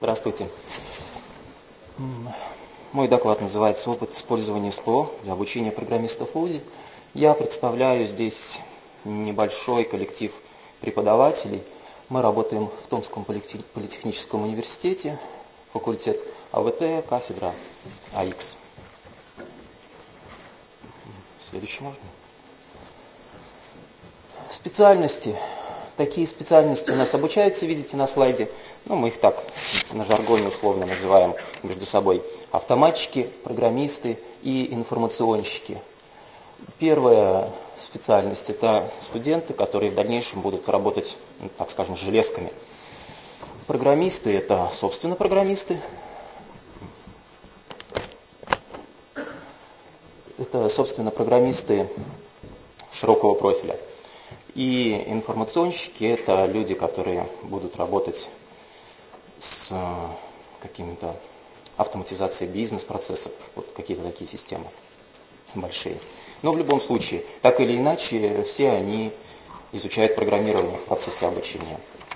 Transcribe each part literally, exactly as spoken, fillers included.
Здравствуйте. Мой доклад называется «Опыт использования СЛО для обучения программистов в ВУЗе». Я представляю здесь небольшой коллектив преподавателей. Мы работаем в Томском политехническом университете, факультет АВТ, кафедра АХ. Следующий можно. Специальности. Такие специальности у нас обучаются, видите на слайде. Ну, мы их так на жаргоне условно называем между собой. Автоматчики, программисты и информационщики. Первая специальность – это студенты, которые в дальнейшем будут работать, ну, так скажем, с железками. Программисты – это, собственно, программисты. Это, собственно, программисты широкого профиля. И информационщики – это люди, которые будут работать с какими-то автоматизацией бизнес-процессов, вот какие-то такие системы большие. Но в любом случае, так или иначе, все они изучают программирование в процессе обучения.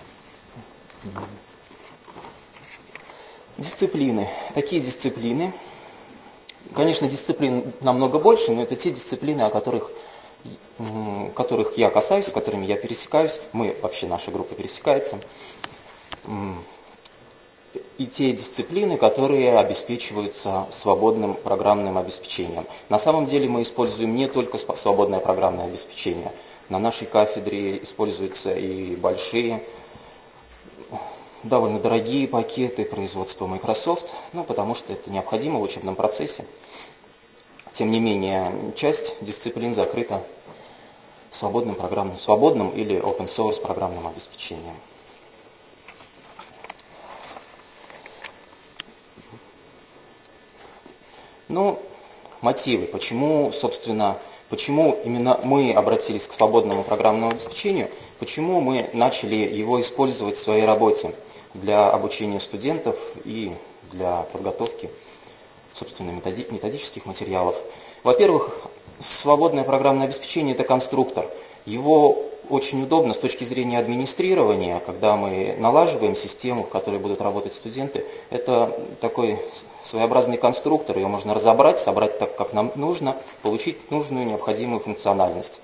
Дисциплины. Такие дисциплины. Конечно, дисциплин намного больше, но это те дисциплины, о которых, которых я касаюсь, с которыми я пересекаюсь. Мы, вообще наша группа пересекается. И те дисциплины, которые обеспечиваются свободным программным обеспечением. На самом деле мы используем не только свободное программное обеспечение. На нашей кафедре используются и большие, довольно дорогие пакеты производства Microsoft, ну, потому что это необходимо в учебном процессе. Тем не менее, часть дисциплин закрыта свободным программным, свободным или open source программным обеспечением. Ну, мотивы. Почему, собственно, почему именно мы обратились к свободному программному обеспечению, почему мы начали его использовать в своей работе для обучения студентов и для подготовки, собственно, методических материалов. Во-первых, свободное программное обеспечение – это конструктор. Его очень удобно с точки зрения администрирования, когда мы налаживаем систему, в которой будут работать студенты. Это такой своеобразный конструктор, ее можно разобрать, собрать так, как нам нужно, получить нужную необходимую функциональность.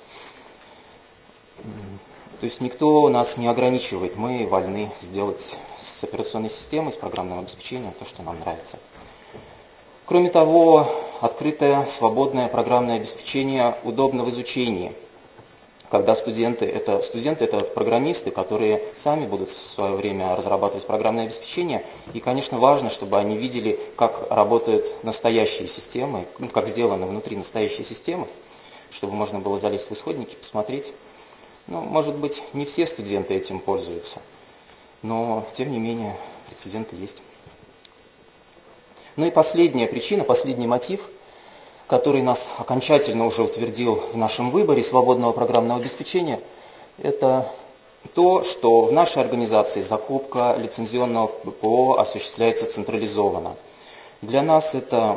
То есть никто нас не ограничивает, мы вольны сделать с операционной системой, с программным обеспечением то, что нам нравится. Кроме того, открытое, свободное программное обеспечение удобно в изучении. Когда студенты это, студенты это программисты, которые сами будут в свое время разрабатывать программное обеспечение. И, конечно, важно, чтобы они видели, как работают настоящие системы, ну, как сделаны внутри настоящие системы, чтобы можно было залезть в исходники, посмотреть. Ну, может быть, не все студенты этим пользуются, но, тем не менее, прецеденты есть. Ну и последняя причина, последний мотив, который нас окончательно уже утвердил в нашем выборе свободного программного обеспечения, это то, что в нашей организации закупка лицензионного ПО осуществляется централизованно. Для нас это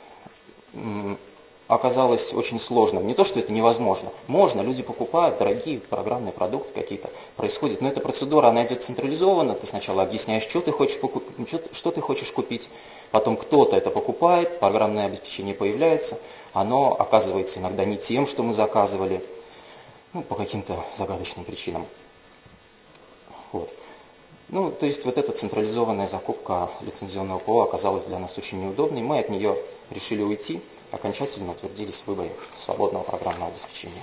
оказалось очень сложным. Не то, что это невозможно. Можно, люди покупают дорогие программные продукты какие-то, происходит. Но эта процедура, она идет централизованно. Ты сначала объясняешь, что ты хочешь, покуп... что ты хочешь купить. Потом кто-то это покупает, программное обеспечение появляется. Оно оказывается иногда не тем, что мы заказывали, ну, по каким-то загадочным причинам. Вот. Ну, то есть вот эта централизованная закупка лицензионного ПО оказалась для нас очень неудобной. Мы от нее решили уйти. Окончательно утвердились в выборе свободного программного обеспечения.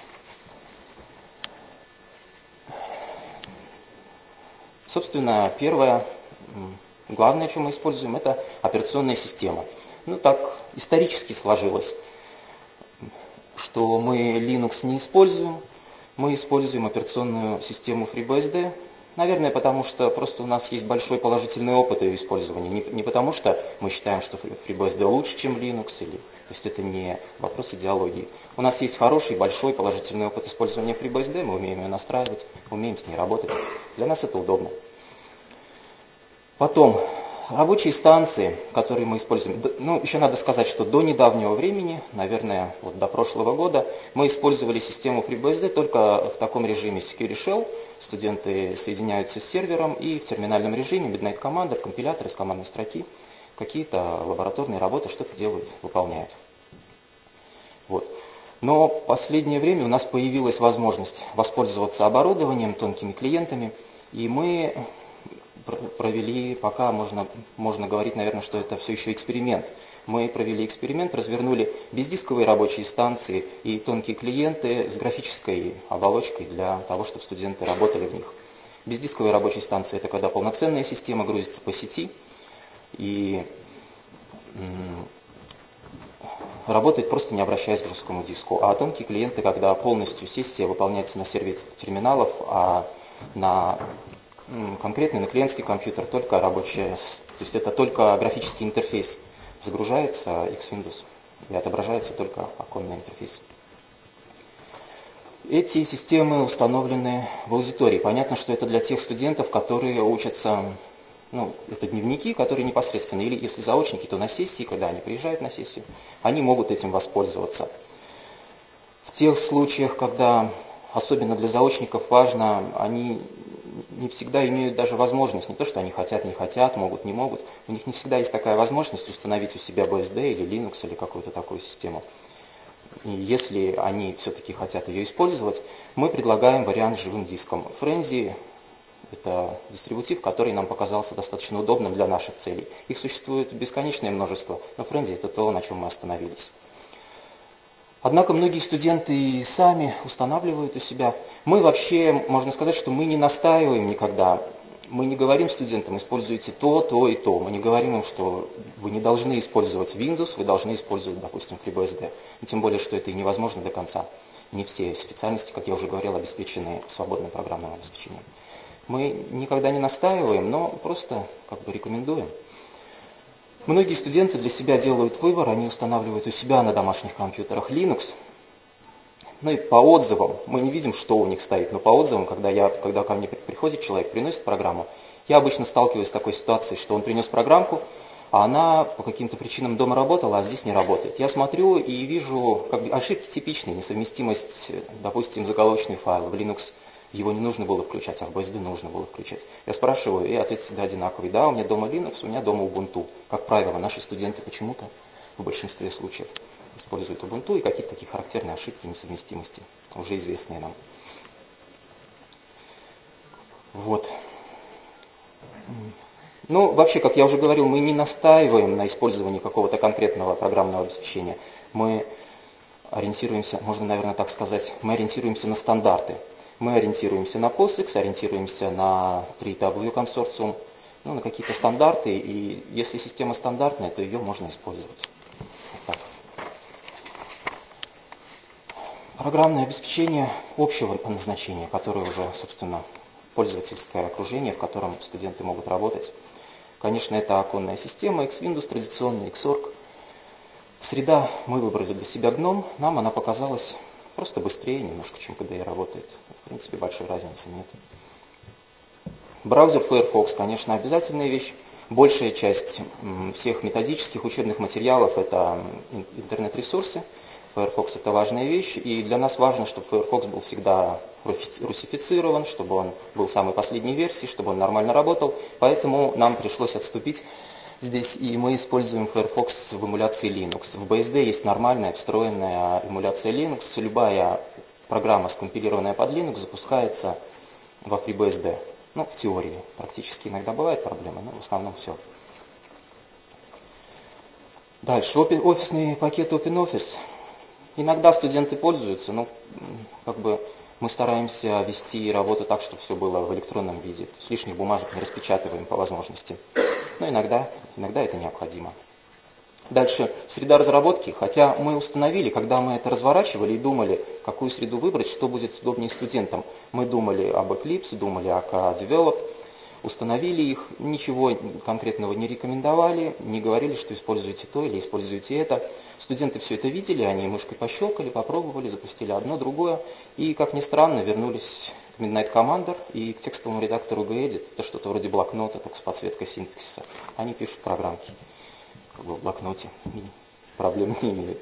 Собственно, первое, главное, что мы используем, это операционная система. Ну, так исторически сложилось, что мы Linux не используем, мы используем операционную систему FreeBSD. Наверное, потому что просто у нас есть большой положительный опыт ее использования. Не, не потому что мы считаем, что FreeBSD лучше, чем Linux, или, то есть это не вопрос идеологии. У нас есть хороший, большой положительный опыт использования FreeBSD, мы умеем ее настраивать, умеем с ней работать. Для нас это удобно. Потом, рабочие станции, которые мы используем. Ну, еще надо сказать, что до недавнего времени, наверное, вот до прошлого года, мы использовали систему FreeBSD только в таком режиме Secure Shell. студенты соединяются с сервером и в терминальном режиме Midnight Commander, компилятор из командной строки, какие-то лабораторные работы, что-то делают, выполняют. Вот. Но в последнее время у нас появилась возможность воспользоваться оборудованием, тонкими клиентами, и мы провели, пока можно, можно говорить, наверное, что это все еще эксперимент. Мы провели эксперимент, развернули бездисковые рабочие станции и тонкие клиенты с графической оболочкой для того, чтобы студенты работали в них. Бездисковые рабочие станции – это когда полноценная система грузится по сети и работает просто не обращаясь к жесткому диску. А тонкие клиенты, когда полностью сессия выполняется на сервере терминалов, а на конкретный, на клиентский компьютер только рабочая, то есть это только графический интерфейс загружается X-Windows и отображается только оконный интерфейс. Эти системы установлены в аудитории. Понятно, что это для тех студентов, которые учатся, ну, это дневники, которые непосредственно, или если заочники, то на сессии, когда они приезжают на сессию, они могут этим воспользоваться. В тех случаях, когда, особенно для заочников важно, они не всегда имеют даже возможность, не то, что они хотят, не хотят, могут, не могут, у них не всегда есть такая возможность установить у себя би эс ди или Linux или какую-то такую систему. И если они все-таки хотят ее использовать, мы предлагаем вариант с живым диском. Frenzy – это дистрибутив, который нам показался достаточно удобным для наших целей. Их существует бесконечное множество, но Frenzy – это то, на чем мы остановились. Однако многие студенты и сами устанавливают у себя. Мы вообще, можно сказать, что мы не настаиваем никогда. Мы не говорим студентам, используйте то, то и то. Мы не говорим им, что вы не должны использовать Windows, вы должны использовать, допустим, FreeBSD. И тем более, что это и невозможно до конца. Не все специальности, как я уже говорил, обеспечены свободным программным обеспечением. Мы никогда не настаиваем, но просто как бы рекомендуем. Многие студенты для себя делают выбор, они устанавливают у себя на домашних компьютерах Linux. Ну и по отзывам, мы не видим, что у них стоит, но по отзывам, когда, я, когда ко мне приходит человек, приносит программу, я обычно сталкиваюсь с такой ситуацией, что он принес программку, а она по каким-то причинам дома работала, а здесь не работает. Я смотрю и вижу как бы ошибки типичные, несовместимость, допустим, заголовочный файл. В Linux его не нужно было включать, а в би эс ди нужно было включать. Я спрашиваю, и ответ всегда одинаковый. Да, у меня дома Linux, у меня дома Ubuntu. Как правило, наши студенты почему-то в большинстве случаев используют Ubuntu и какие-то такие характерные ошибки несовместимости, уже известные нам. Вот. Ну, вообще, как я уже говорил, мы не настаиваем на использовании какого-то конкретного программного обеспечения. Мы ориентируемся, можно, наверное, так сказать, мы ориентируемся на стандарты. Мы ориентируемся на POSIX, ориентируемся на три дабл ю консорциум, ну, на какие-то стандарты, и если система стандартная, то ее можно использовать. Вот так. Программное обеспечение общего назначения, которое уже, собственно, пользовательское окружение, в котором студенты могут работать. Конечно, это оконная система, X-Windows, традиционный Xorg. Среда мы выбрали для себя гном, нам она показалась просто быстрее немножко, чем кей ди и работает. В принципе, большой разницы нет. Браузер Firefox, конечно, обязательная вещь. Большая часть всех методических учебных материалов – это интернет-ресурсы. Firefox – это важная вещь, и для нас важно, чтобы Firefox был всегда русифицирован, чтобы он был самой последней версии, чтобы он нормально работал. Поэтому нам пришлось отступить здесь, и мы используем Firefox в эмуляции Linux. В би эс ди есть нормальная, встроенная эмуляция Linux. Любая программа, скомпилированная под Linux, запускается во FreeBSD. Ну, в теории. Практически иногда бывают проблемы, но в основном все. Дальше. Офисные пакеты OpenOffice. Иногда студенты пользуются, но как бы мы стараемся вести работу так, чтобы все было в электронном виде. То есть лишних бумажек не распечатываем по возможности. Но иногда, иногда это необходимо. Дальше, среда разработки, хотя мы установили, когда мы это разворачивали и думали, какую среду выбрать, что будет удобнее студентам. Мы думали об Eclipse, думали о K-Develop, установили их, ничего конкретного не рекомендовали, не говорили, что используйте то или используйте это. Студенты все это видели, они мышкой пощелкали, попробовали, запустили одно, другое, и, как ни странно, вернулись к Midnight Commander и к текстовому редактору Gedit, это что-то вроде блокнота, только с подсветкой синтаксиса. Они пишут программки. Как бы в блокноте, проблем не имеет.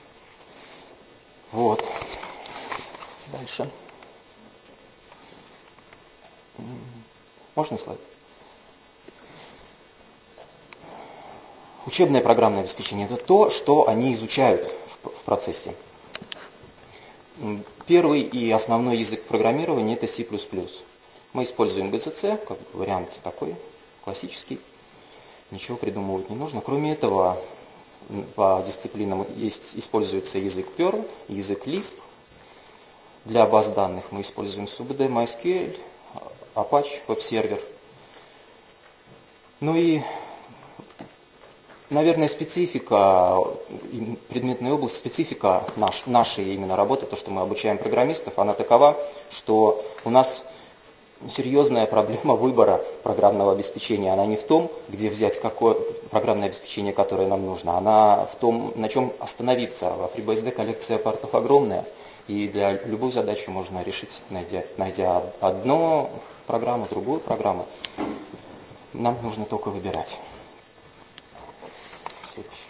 Вот. Дальше. Можно слайд? Учебное программное обеспечение – это то, что они изучают в процессе. Первый и основной язык программирования – это си плюс плюс. Мы используем джи си си, как вариант такой, классический. Ничего придумывать не нужно. Кроме этого, по дисциплинам есть, используется язык Perl, язык Lisp. Для баз данных мы используем эс ю би ди, MySQL, Apache, веб-сервер. Ну и, наверное, специфика предметной области, специфика наш, нашей именно работы, то, что мы обучаем программистов, она такова, что у нас серьезная проблема выбора программного обеспечения. Она не в том, где взять какое программное обеспечение, которое нам нужно. Она в том, на чем остановиться. В FreeBSD коллекция портов огромная, и для любой задачи можно решить, найдя, найдя одну программу, другую программу. Нам нужно только выбирать. Следующий.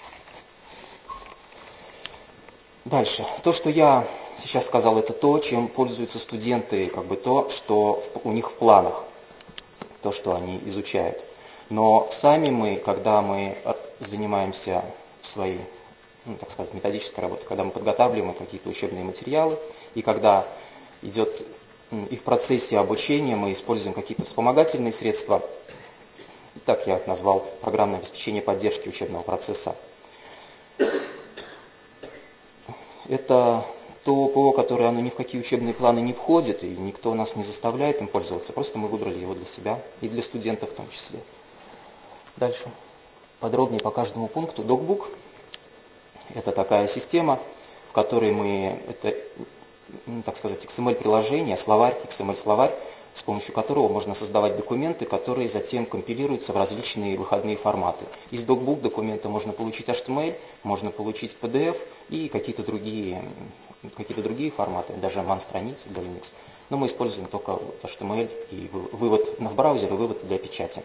Дальше. То, что я сейчас сказал, это то, чем пользуются студенты, как бы то, что у них в планах, то, что они изучают. Но сами мы, когда мы занимаемся своей, ну, так сказать, методической работой, когда мы подготавливаем какие-то учебные материалы, и когда идет и в процессе обучения мы используем какие-то вспомогательные средства, так я их назвал, программное обеспечение поддержки учебного процесса. Это то ПО, которое оно ни в какие учебные планы не входит, и никто нас не заставляет им пользоваться, просто мы выбрали его для себя и для студентов в том числе. Дальше. Подробнее по каждому пункту. Докбук – это такая система, в которой мы, это, ну, так сказать, икс эм эль-приложение, словарь, икс эм эль-словарь, с помощью которого можно создавать документы, которые затем компилируются в различные выходные форматы. Из докбук документа можно получить эйч ти эм эль, можно получить пи ди эф и какие-то другие, какие-то другие форматы, даже ман-страницы для Linux. Но мы используем только эйч ти эм эль и вывод в браузер и вывод для печати.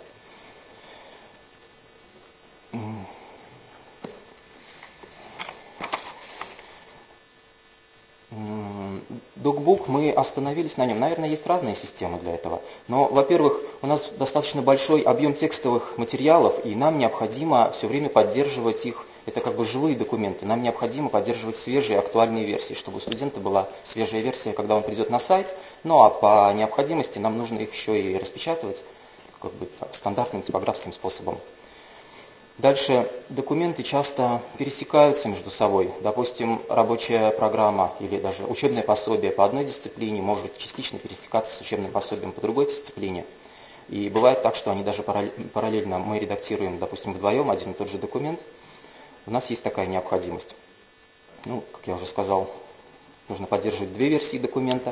Докбук, мы остановились на нем. Наверное, есть разные системы для этого. Но, во-первых, у нас достаточно большой объем текстовых материалов, и нам необходимо все время поддерживать их. Это как бы живые документы. Нам необходимо поддерживать свежие, актуальные версии, чтобы у студента была свежая версия, когда он придет на сайт. Ну а по необходимости нам нужно их еще и распечатывать как бы так, стандартным типографским способом. Дальше документы часто пересекаются между собой. Допустим, рабочая программа или даже учебное пособие по одной дисциплине может частично пересекаться с учебным пособием по другой дисциплине. И бывает так, что они даже параллельно мы редактируем, допустим, вдвоем один и тот же документ. У нас есть такая необходимость. Ну, как я уже сказал, нужно поддерживать две версии документа.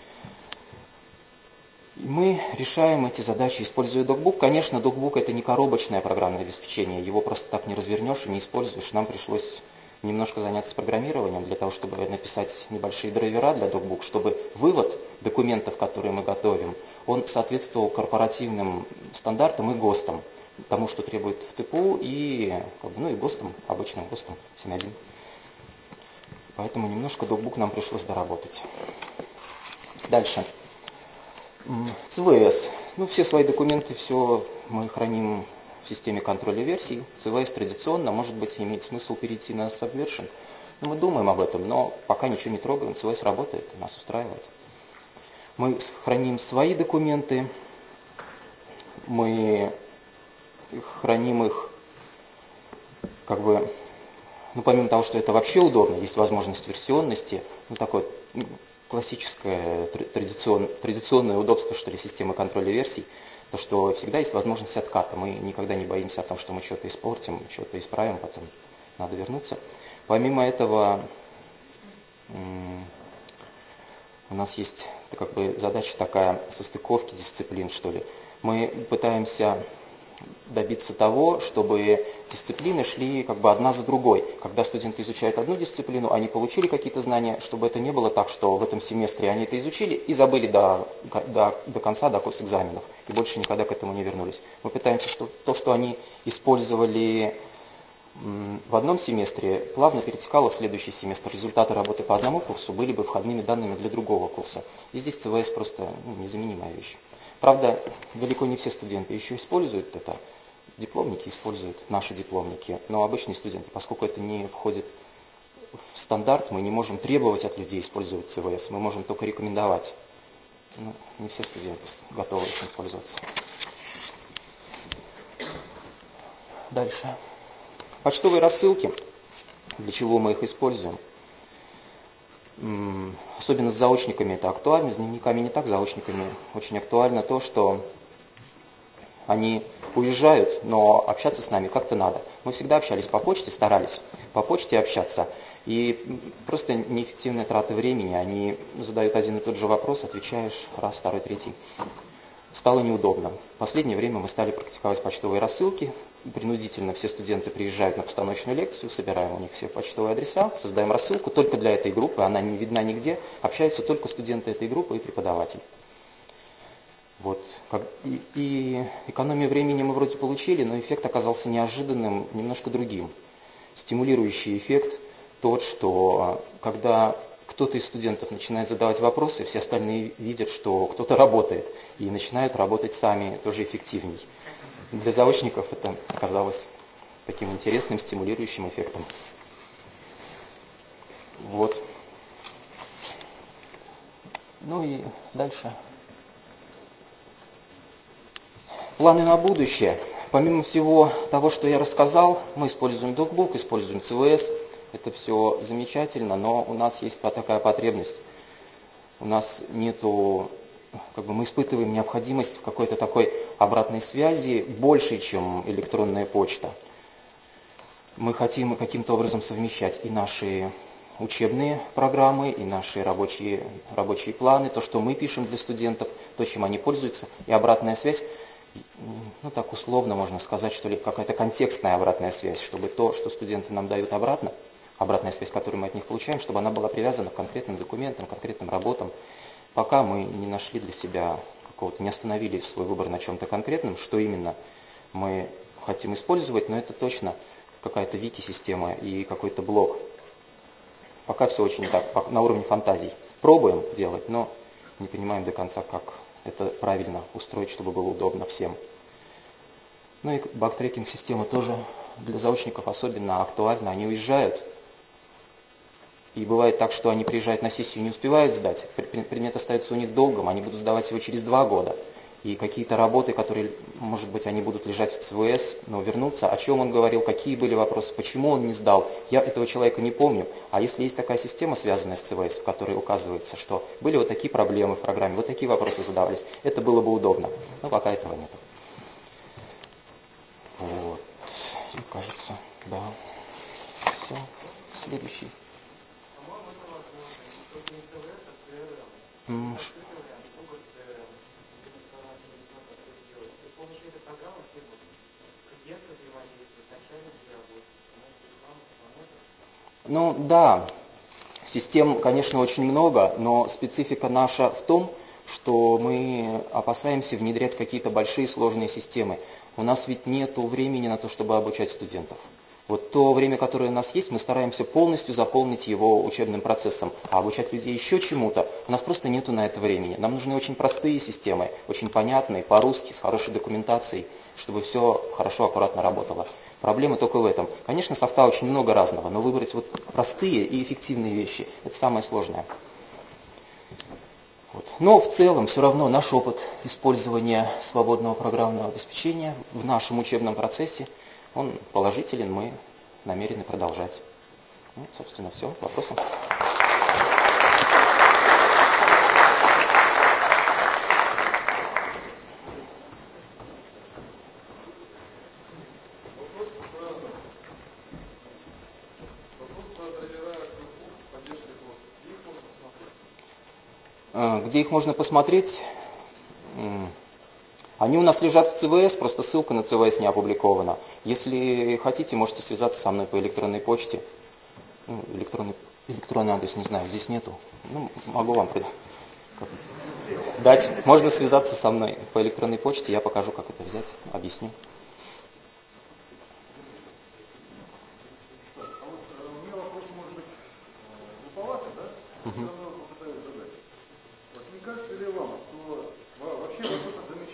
Мы решаем эти задачи, используя докбук. Конечно, докбук – это не коробочное программное обеспечение, его просто так не развернешь и не используешь. Нам пришлось немножко заняться программированием для того, чтобы написать небольшие драйвера для докбук, чтобы вывод документов, которые мы готовим, он соответствовал корпоративным стандартам и ГОСТам, тому, что требует в ТПУ, и, ну, и ГОСТам, обычным ГОСТам семь точка один. Поэтому немножко докбук нам пришлось доработать. Дальше. си ви эс. Ну, все свои документы, все мы храним в системе контроля версий. си ви эс традиционно, может быть, имеет смысл перейти на Subversion. Ну, мы думаем об этом, но пока ничего не трогаем, си ви эс работает, нас устраивает. Мы храним свои документы, мы храним их, как бы, ну, помимо того, что это вообще удобно, есть возможность версионности, ну, такой классическое традицион, традиционное удобство, что ли, системы контроля версий, то, что всегда есть возможность отката. Мы никогда не боимся о том, что мы что-то испортим, что-то исправим, потом надо вернуться. Помимо этого, у нас есть как бы задача такая состыковки дисциплин, что ли. Мы пытаемся добиться того, чтобы дисциплины шли как бы одна за другой. Когда студенты изучают одну дисциплину, они получили какие-то знания, чтобы это не было так, что в этом семестре они это изучили и забыли до, до, до конца, до госэкзаменов, и больше никогда к этому не вернулись. Мы пытаемся, что то, что они использовали в одном семестре, плавно перетекало в следующий семестр. Результаты работы по одному курсу были бы входными данными для другого курса. И здесь си ви эс просто, ну, незаменимая вещь. Правда, далеко не все студенты еще используют это. Дипломники используют, наши дипломники, но обычные студенты, поскольку это не входит в стандарт, мы не можем требовать от людей использовать ЦВС, мы можем только рекомендовать. Ну, не все студенты готовы этим пользоваться. Дальше. Почтовые рассылки. Для чего мы их используем? Особенно с заочниками это актуально, с дневниками не так, с заочниками очень актуально то, что они уезжают, но общаться с нами как-то надо. Мы всегда общались по почте, старались по почте общаться, и просто неэффективная трата времени, они задают один и тот же вопрос, отвечаешь раз, второй, третий. Стало неудобно. В последнее время мы стали практиковать почтовые рассылки. Принудительно все студенты приезжают на постановочную лекцию, собираем у них все почтовые адреса, создаем рассылку только для этой группы, она не видна нигде, общаются только студенты этой группы и преподаватель. Вот. И, и экономию времени мы вроде получили, но эффект оказался неожиданным, немножко другим. Стимулирующий эффект тот, что когда кто-то из студентов начинает задавать вопросы, все остальные видят, что кто-то работает, и начинают работать сами тоже эффективней. Для заочников это оказалось таким интересным, стимулирующим эффектом. Вот. Ну и дальше. Планы на будущее. Помимо всего того, что я рассказал, мы используем DocBook, используем ЦВС. Это все замечательно, но у нас есть такая потребность. У нас нету, как бы мы испытываем необходимость в какой-то такой обратной связи больше, чем электронная почта. Мы хотим каким-то образом совмещать и наши учебные программы, и наши рабочие, рабочие планы, то, что мы пишем для студентов, то, чем они пользуются, и обратная связь. Ну, так условно можно сказать, что ли, какая-то контекстная обратная связь, чтобы то, что студенты нам дают обратно, обратная связь, которую мы от них получаем, чтобы она была привязана к конкретным документам, конкретным работам. Пока мы не нашли для себя какого-то, не остановили свой выбор на чем-то конкретном, что именно мы хотим использовать, но это точно какая-то вики-система и какой-то блок. Пока все очень так, на уровне фантазий. Пробуем делать, но не понимаем до конца, как это правильно устроить, чтобы было удобно всем. Ну и бактрекинг-система тоже для заочников особенно актуальна. Они уезжают, и бывает так, что они приезжают на сессию и не успевают сдать. Предмет остается у них долгом, они будут сдавать его через два года. И какие-то работы, которые, может быть, они будут лежать в ЦВС, но вернуться, о чем он говорил, какие были вопросы, почему он не сдал, я этого человека не помню. А если есть такая система, связанная с ЦВС, в которой указывается, что были вот такие проблемы в программе, вот такие вопросы задавались, это было бы удобно. Но пока этого нет. Вот. И кажется, да. Все. Следующий. М, Ну да, систем, конечно, очень много, но специфика наша в том, что мы опасаемся внедрять какие-то большие сложные системы. У нас ведь нет времени на то, чтобы обучать студентов. Вот то время, которое у нас есть, мы стараемся полностью заполнить его учебным процессом, а обучать людей еще чему-то, у нас просто нету на это времени. Нам нужны очень простые системы, очень понятные, по-русски, с хорошей документацией, чтобы все хорошо, аккуратно работало. Проблема только в этом. Конечно, софта очень много разного, но выбрать вот простые и эффективные вещи – это самое сложное. Вот. Но в целом все равно наш опыт использования свободного программного обеспечения в нашем учебном процессе, он положителен, мы намерены продолжать. Ну, собственно, все. Вопросы? Где их можно посмотреть? Они у нас лежат в ЦВС, просто ссылка на ЦВС не опубликована. Если хотите, можете связаться со мной по электронной почте. Ну, электронный, электронный адрес, не знаю, здесь нету. Ну, могу вам пред... дать. Можно связаться со мной по электронной почте, я покажу, как это взять, объясню. Угу. Вот не кажется ли вам, что вообще вот этот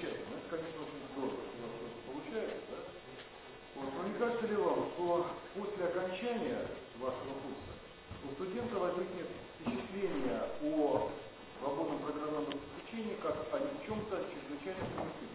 не кажется ли вам, что после окончания вашего курса у студента возникнет впечатление о свободном программном обеспечении как о чем-то чрезвычайно примитивном?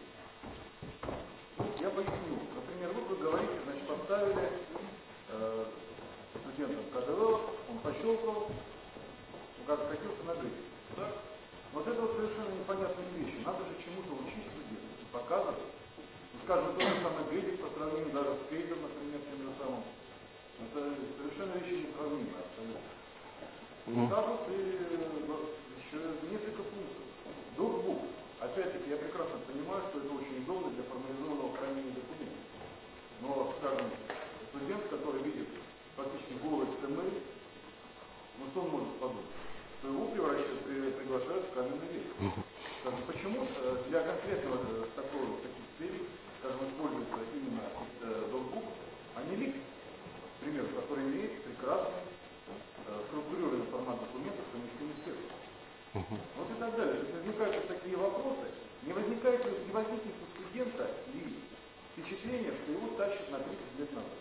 Я поясню. Например, вот вы говорите, значит, поставили э, студентам КДВ, он пощелкал, как катился на грифе. Да? Вот это вот совершенно непонятные вещи. Надо же чему-то учить студентов, показывать. Ну, скажем, тот же самый грифик по сравнению даже с кейсом, например, тем же самым. Это совершенно вещи несравнимые абсолютно. Mm. Так вот и еще несколько пунктов. Докбук. Опять-таки, я прекрасно понимаю, что это очень удобно для формализованного хранения документов. Но, скажем, студент, который видит фактически голый икс эм эль, ну что он может подумать? Что его превращают, приглашают в каменный век. Скажем, почему для конкретного такого, таких целей, скажем, используется именно докбук, а не ликс, к примеру, который имеет прекрасный структурированный формат документов, совместимый с текстом. Вот и так далее. То есть возникают такие вопросы. Не возникает ли, не возникнет у студента ли впечатление, что его тащат на тридцать лет назад?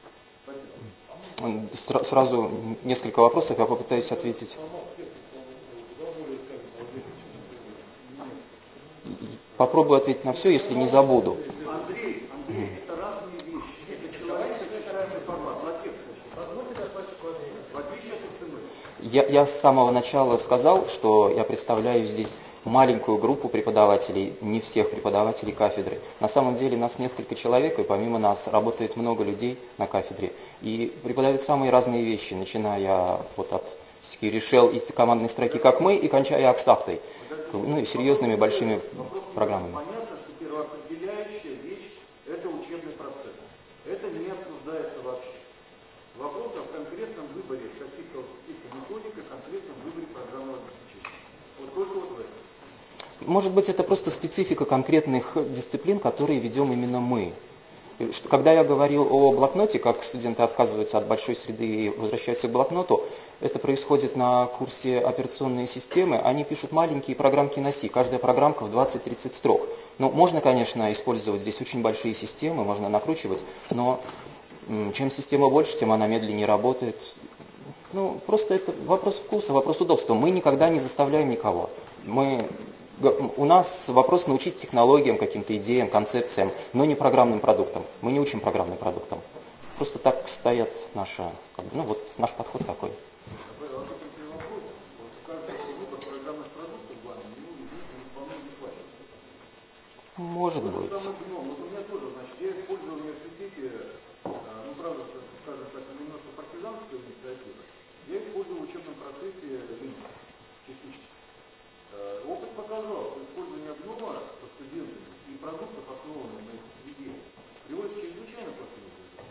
Спасибо. Сразу несколько вопросов, я попытаюсь ответить. Попробую ответить на все, если не забуду. Андрей, Андрей, это разные вещи. Это человек, сочетаемый формат, на текст. Позвольте достаточно в отличие от икс эм эль. Я, я с самого начала сказал, что я представляю здесь маленькую группу преподавателей, не всех преподавателей кафедры. На самом деле нас несколько человек, и помимо нас работает много людей на кафедре. И преподают самые разные вещи, начиная вот от решил и командной строки, как мы, и кончая Аксактой. Ну и серьезными большими программами. Понятно, что первоопределяющая вещь – это учебный процесс. Это не обсуждается вообще. Вопрос о конкретном выборе каких-то методик и конкретном выборе программного обеспечения. Вот только вот в этом. Может быть, это просто специфика конкретных дисциплин, которые ведем именно мы. Когда я говорил о блокноте, как студенты отказываются от большой среды и возвращаются к блокноту, это происходит на курсе операционные системы. Они пишут маленькие программки на си, каждая программка в двадцать-тридцать строк. Ну, можно, конечно, использовать здесь очень большие системы, можно накручивать, но чем система больше, тем она медленнее работает. Ну, просто это вопрос вкуса, вопрос удобства. Мы никогда не заставляем никого. Мы... У нас вопрос научить технологиям, каким-то идеям, концепциям, но не программным продуктам. Мы не учим программным продуктам. Просто так стоят наши, ну вот наш подход такой. Может быть. Вот у меня тоже, значит, я использую в университете, ну правда, скажем так, немножко партизанскую инициативу. Я использую в учебном процессе Linux частично. Опыт показал, что использование гнома со студентами и продуктов, основанных на этой среде, приводит к чрезвычайно плохим результатам.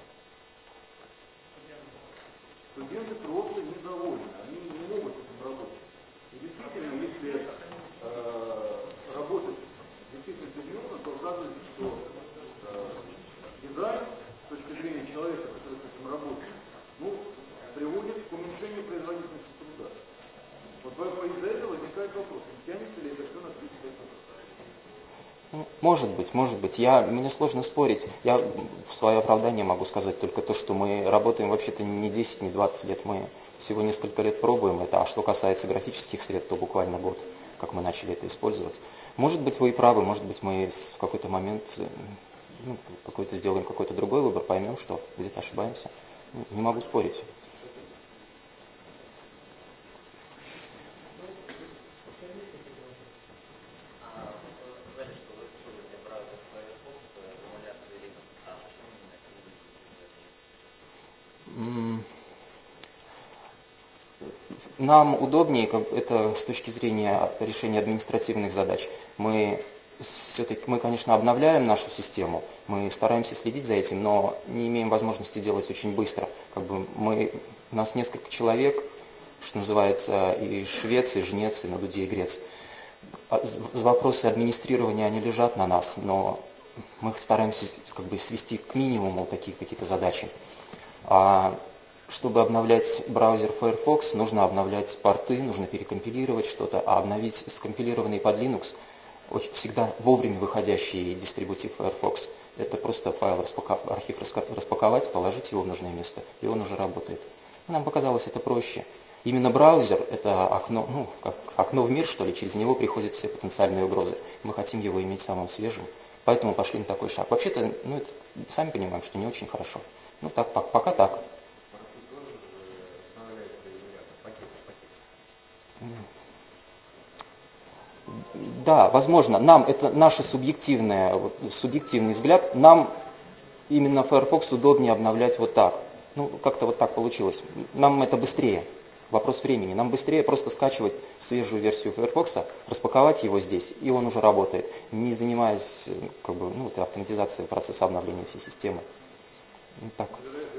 Студенты просто недовольны, они не могут с этим работать. И действительно, если э, работать действительно серьезно, то оказывается, что э, дизайн с точки зрения человека, который с этим работает, ну, приводит к уменьшению производительности труда. Вот из-за этого возникает вопрос, тянется ли это все на тридцать лет назад? Может быть, может быть. Я, мне сложно спорить. Я в свое оправдание могу сказать только то, что мы работаем вообще-то не десять, не двадцать лет. Мы всего несколько лет пробуем это. А что касается графических средств, то буквально год, как мы начали это использовать. Может быть, вы и правы. Может быть, мы в какой-то момент ну, какой-то сделаем какой-то другой выбор, поймем, что где-то ошибаемся. Не могу спорить. Нам удобнее, это с точки зрения решения административных задач. Мы, все-таки, мы, конечно, обновляем нашу систему, мы стараемся следить за этим, но не имеем возможности делать очень быстро. Как бы мы, у нас несколько человек, что называется, и швец, и жнец, и на дуде, и грец. Вопросы администрирования, они лежат на нас, но мы стараемся как бы свести к минимуму такие какие-то задачи. А чтобы обновлять браузер Firefox, нужно обновлять порты, нужно перекомпилировать что-то, а обновить скомпилированный под Linux всегда вовремя выходящий дистрибутив Firefox Это просто файл, распаковать, архив распаковать, положить его в нужное место, и он уже работает. Нам показалось это проще. Именно браузер – это окно, ну, как окно в мир, что ли, через него приходят все потенциальные угрозы. Мы хотим его иметь самым свежим, поэтому пошли на такой шаг. Вообще-то, ну, это, сами понимаем, что не очень хорошо. Ну, так, пока так. Да, возможно, нам, это наш субъективный, субъективный взгляд, нам именно Firefox удобнее обновлять вот так. Ну, как-то вот так получилось. Нам это быстрее. Вопрос времени. Нам быстрее просто скачивать свежую версию Firefox, распаковать его здесь, и он уже работает, не занимаясь как бы, ну, автоматизацией процесса обновления всей системы. Вот так.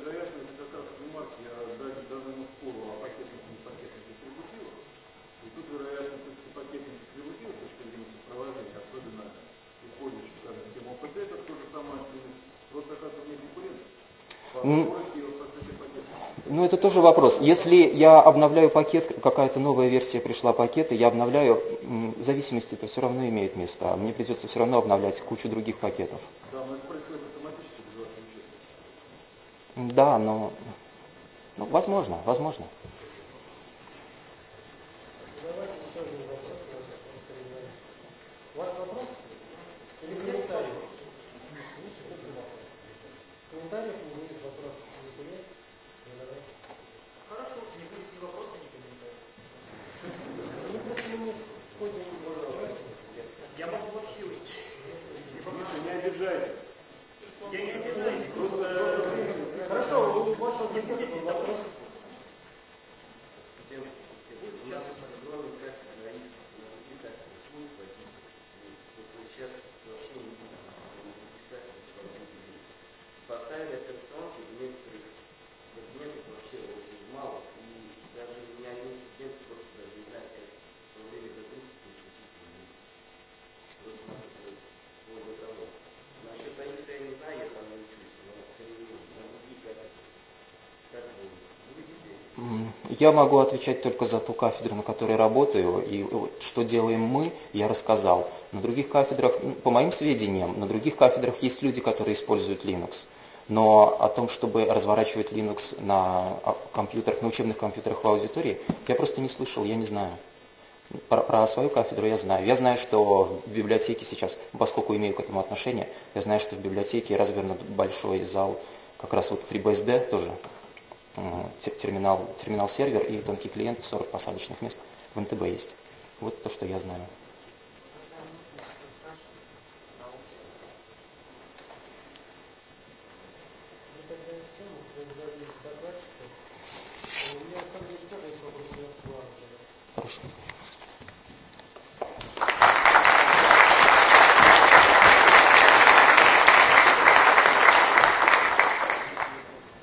Ну, это тоже вопрос. Если я обновляю пакет, какая-то новая версия пришла пакета, я обновляю, в зависимости это все равно имеет место. А мне придется все равно обновлять кучу других пакетов. Да, но это происходит автоматически без вашего участия. Да, но ну, возможно, возможно. Давайте еще один вопрос. Ваш вопрос или комментарий? Лучше только вопрос. Комментариев не будет, вопросов нет. Давайте. Хорошо, не будет ни вопроса, ни комментариев. Ну, просто мы не входим в разговор. Я могу вообще уйти. Миша, не обижайтесь. Я не обижаюсь, просто... Хорошо, у вашего соседа был вопрос. Поставили операционки, в некоторых кабинетах вообще очень мало, и даже ни один студент просто даже не знает, как во время загрузки переключить меню. Просто-напросто ввод того. Насчет АИСа я не знаю, я там не учусь, но на другие кафедры. Как вы будете? Я могу отвечать только за ту кафедру, на которой работаю, и что делаем мы, я рассказал. На других кафедрах, по моим сведениям, на других кафедрах есть люди, которые используют Linux. Но о том, чтобы разворачивать Linux на компьютерах, на учебных компьютерах в аудитории, я просто не слышал, я не знаю. Про, про свою кафедру я знаю. Я знаю, что в библиотеке сейчас, поскольку имею к этому отношение, я знаю, что в библиотеке развернут большой зал, как раз вот FreeBSD тоже, терминал, терминал-сервер и тонкий клиент, сорок посадочных мест в эн тэ бэ есть. Вот то, что я знаю. Ну, тогда все, мы поблагодарили докладчиков. У меня, на самом деле, тоже есть вопрос к Ивану. Хорошо.